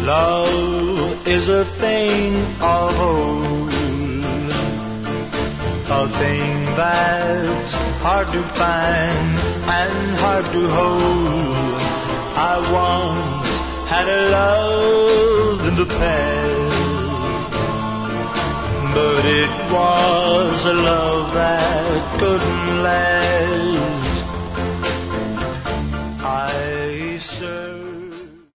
Love is a thing of old, a thing that's hard to find and hard to hold. I once had a love in the past, but it was a love that couldn't last.